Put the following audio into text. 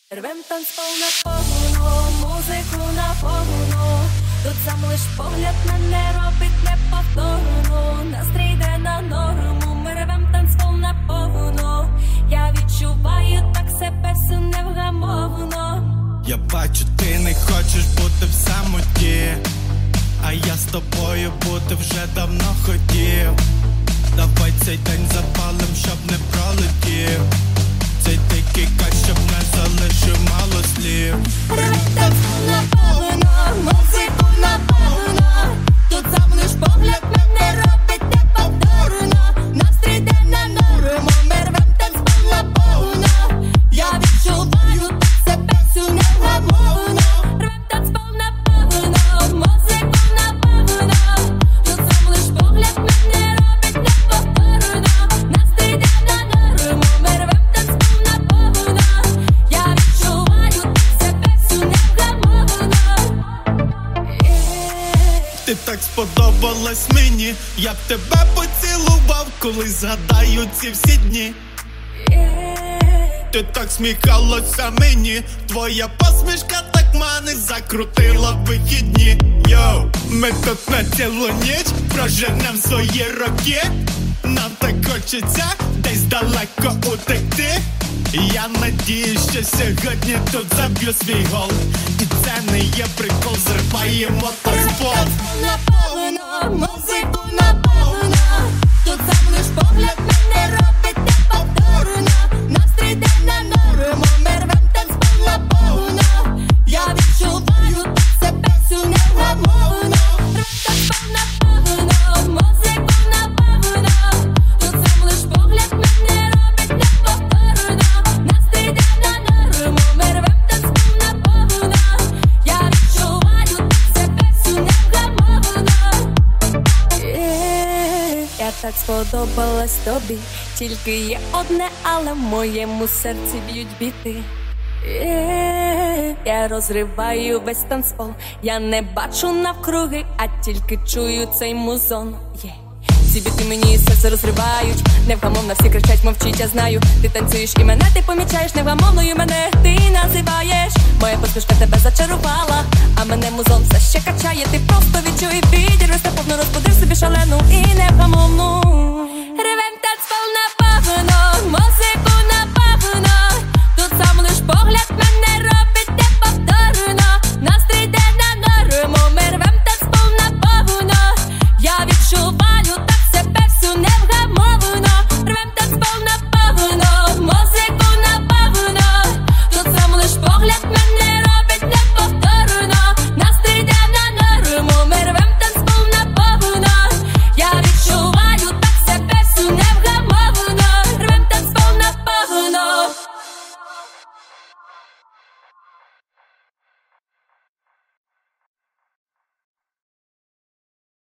Рвем танцпол на повну, музику на повну. Тут сам лиш погляд мене робить неповторну. Настрій йде на норму, ми рвем танцпол на повну. Я відчуваю так себе всю невгамовно. Я бачу, ти не хочеш бути в самоті, а я з тобою бути вже давно хотів. Давай цей день запалим, щоб не пролетів. Цей дикий кайф, щоб не залишив мало слів. Рвем танцпол на повну, музику на повну. Тут сам лиш погляд мене робить неповторно. Настрій йде на норму, ми рвем танцпол на повну. Я відчуваю так себе всю невгамовно. Рвем танцпол на повну, музику на повну. Тут сам лиш погляд мене робить неповторно. Настрій йде на норму, ми рвем танцпол на повну. Я відчуваю так себе всю невгамовно. Ти так сподобалась мені, я б тебе поцілував, коли згадаю ці всі дні. Ти так сміхалася мені, твоя посмішка так манить, закрутила вихідні. Йоу, ми тут на цілу ніч проженем свої роки. Нам так хочеться десь далеко утекти. Я надіюсь, що сьогодні тут заб'ю свій гол. І це не є прикол, зриваємо танцпол. На повну, музику на повну. Тут сам лиш погляд мене робить неповторно. Настрій йде на норму, ми рвем танцпол на повну. Я відчуваю так себе всю невгамовно. Рвем танцпол на повну, музику на повну. Тут сам лиш погляд мене робить неповторно. Настрій йде на норму, ми рвем танцпол на повну. Я відчуваю так себе всю невгамовно. Я так сподобалась тобі, тільки є одне, але в моєму серці б'ють біти. Я розриваю весь танцпол, я не бачу навкруги, а тільки чую цей музон. Ці біти мені серце розривають, невгамовно всі кричать, мовчить, я знаю. Ти танцюєш і мене ти помічаєш, невгамовною мене ти називаєш. Моя посмішка тебе зачарувала, а мене музон все ще качає, ти просто відчуй біль.